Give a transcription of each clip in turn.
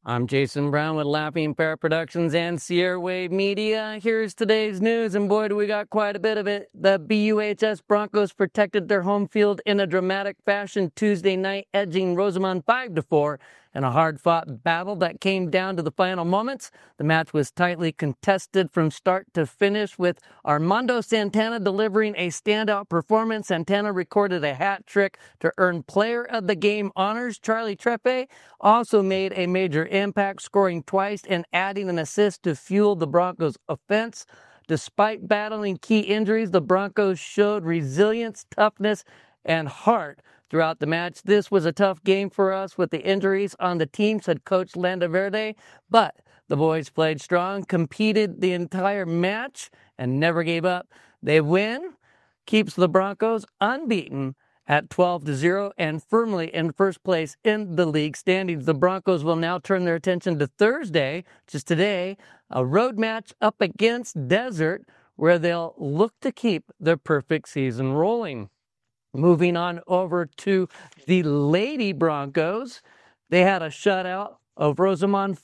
I'm Jason Brown with Laughing Bear Productions and Sierra Wave Media. Here's today's news, and boy, do we got quite a bit of it. The BUHS Broncos protected their home field in a dramatic fashion Tuesday night, edging Rosamond 5-4 in a hard-fought battle that came down to the final moments. The match was tightly contested from start to finish, with Armando Santana delivering a standout performance. Santana recorded a hat trick to earn Player of the Game honors. Charlie Trepe also made a major impact, scoring twice and adding an assist to fuel the Broncos' offense. Despite battling key injuries, the Broncos showed resilience, toughness, and heart throughout the match. This was a tough game for us with the injuries on the team, said Coach Landaverde, but the boys played strong, competed the entire match, and never gave up. They win, keeps the Broncos unbeaten at 12-0 and firmly in first place in the league standings. The Broncos will now turn their attention to Thursday, which is today, a road match up against Desert, where they'll look to keep their perfect season rolling. Moving on over to the Lady Broncos, they had a shutout of Rosamond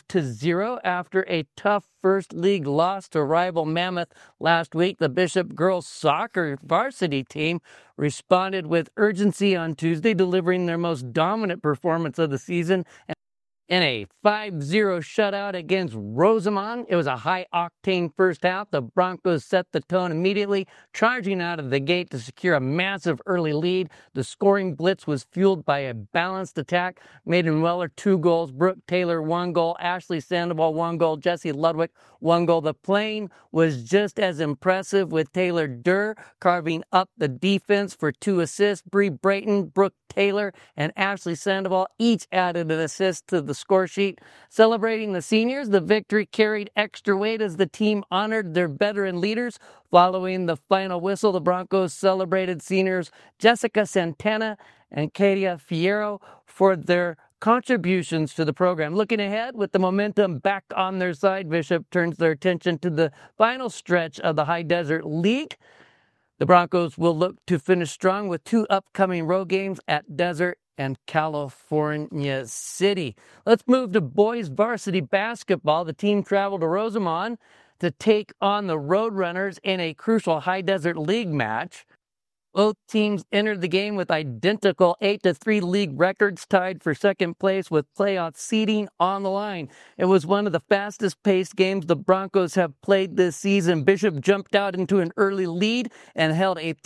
5-0 after a tough first league loss to rival Mammoth last week. The Bishop girls soccer varsity team responded with urgency on Tuesday, delivering their most dominant performance of the season in a 5-0 shutout against Rosamond. It was a high-octane first half. The Broncos set the tone immediately, charging out of the gate to secure a massive early lead. The scoring blitz was fueled by a balanced attack. Maiden Weller, 2 goals. Brooke Taylor, 1 goal. Ashley Sandoval, 1 goal. Jesse Ludwig, 1 goal. The playing was just as impressive, with Taylor Durr carving up the defense for 2 assists. Bree Brayton, Brooke Taylor, and Ashley Sandoval each added an assist to the score sheet. Celebrating the seniors, the victory carried extra weight as the team honored their veteran leaders. Following the final whistle, the Broncos celebrated seniors Jessica Santana and Katia Fierro for their contributions to the program. Looking ahead, with the momentum back on their side, Bishop turns their attention to the final stretch of the High Desert League. The Broncos will look to finish strong with 2 upcoming road games at Desert and California City. Let's move to boys varsity basketball. The team traveled to Rosamond to take on the Roadrunners in a crucial High Desert League match. Both teams entered the game with identical 8-3 league records, tied for second place with playoff seeding on the line. It was one of the fastest-paced games the Broncos have played this season. Bishop jumped out into an early lead and held a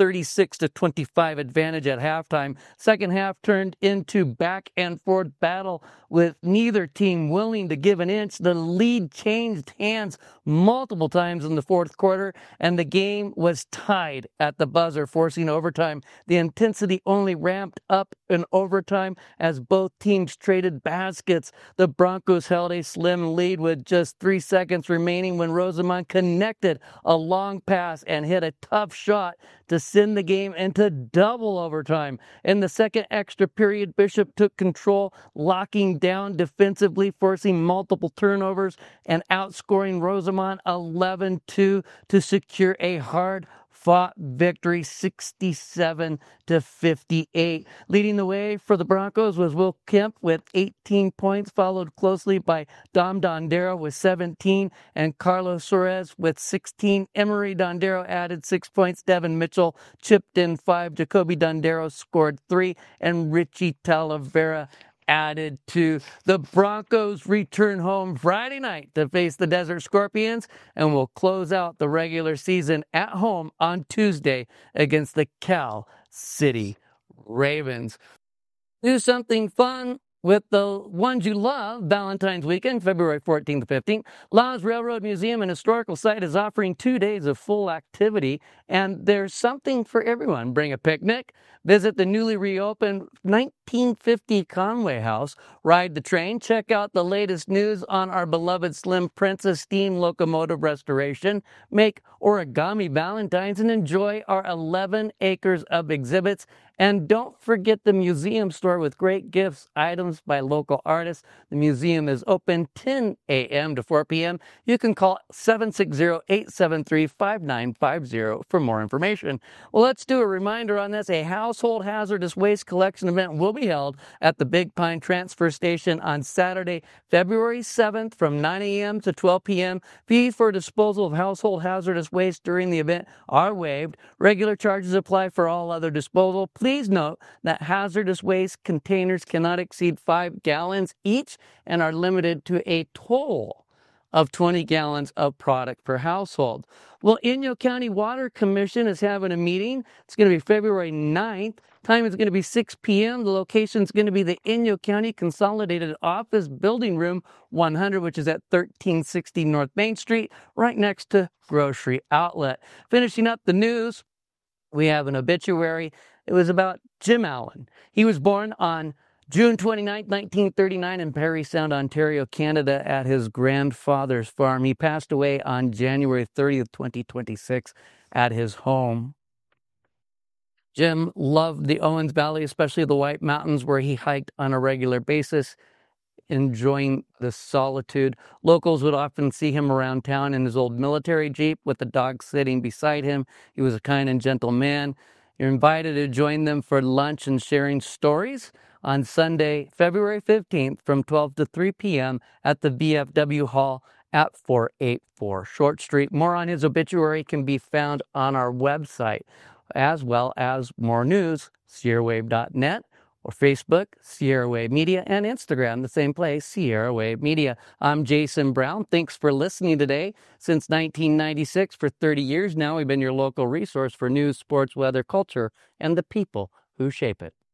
36-25 advantage at halftime. Second half turned into back-and-forth battle, with neither team willing to give an inch. The lead changed hands multiple times in the fourth quarter, and the game was tied at the buzzer, forcing overtime. The intensity only ramped up in overtime as both teams traded baskets. The Broncos held a slim lead with just 3 seconds remaining when Rosamond connected a long pass and hit a tough shot to send the game into double overtime. In the second extra period, Bishop took control, locking down defensively, forcing multiple turnovers and outscoring Rosamond 11-2 to secure a hard-fought victory, 67-58. Leading the way for the Broncos was Will Kemp with 18 points, followed closely by Dom Dondero with 17 and Carlos Suarez with 16. Emery Dondero added 6 points. Devin Mitchell chipped in 5. Jacoby Dondero scored 3, and Richie Talavera added 2. The Broncos return home Friday night to face the Desert Scorpions and will close out the regular season at home on Tuesday against the Cal City Ravens. Do something fun with the ones you love. Valentine's weekend, February 14th to 15th. Laws Railroad Museum and Historical Site is offering 2 days of full activity, and there's something for everyone. Bring a picnic, visit the newly reopened 1950 Conway House, ride the train, check out the latest news on our beloved Slim Princess steam locomotive restoration, make origami valentines, and enjoy our 11 acres of exhibits And don't forget the museum store with great gifts, items by local artists. The museum is open 10 a.m. to 4 p.m. You can call 760-873-5950 for more information. Well, let's do a reminder on this. A household hazardous waste collection event will be held at the Big Pine Transfer Station on Saturday, February 7th from 9 a.m. to 12 p.m. Fees for disposal of household hazardous waste during the event are waived. Regular charges apply for all other disposal. Please note that hazardous waste containers cannot exceed 5 gallons each and are limited to a total of 20 gallons of product per household. Well, Inyo County Water Commission is having a meeting. It's going to be February 9th. Time is going to be 6 p.m. The location is going to be the Inyo County Consolidated Office Building Room 100, which is at 1360 North Main Street, right next to Grocery Outlet. Finishing up the news, we have an obituary. It was about Jim Allen. He was born on June 29, 1939 in Parry Sound, Ontario, Canada at his grandfather's farm. He passed away on January 30th, 2026 at his home. Jim loved the Owens Valley, especially the White Mountains, where he hiked on a regular basis, enjoying the solitude. Locals would often see him around town in his old military Jeep with the dog sitting beside him. He was a kind and gentle man. You're invited to join them for lunch and sharing stories on Sunday, February 15th from 12 to 3 p.m. at the VFW Hall at 484 Short Street. More on his obituary can be found on our website, as well as more news, SierraWave.net, or Facebook, Sierra Wave Media, and Instagram, the same place, Sierra Wave Media. I'm Jason Brown. Thanks for listening today. Since 1996, for 30 years now, we've been your local resource for news, sports, weather, culture, and the people who shape it.